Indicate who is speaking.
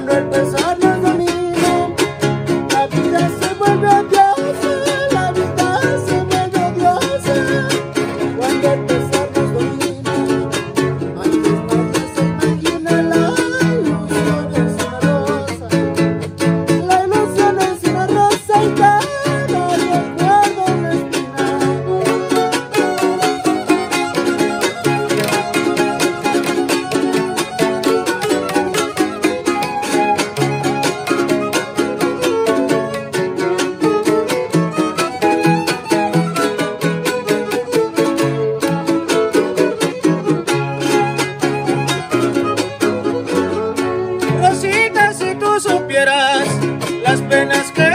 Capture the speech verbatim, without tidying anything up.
Speaker 1: Cuando el pesar nos domina, la vida se vuelve odiosa, la vida se vuelve odiosa. Cuando el pesar nos domina, antes nadie se imagina la ilusión es una rosa. La ilusión es una rosa y cada recuerdo una espina. Rosita, si tú supieras las penas que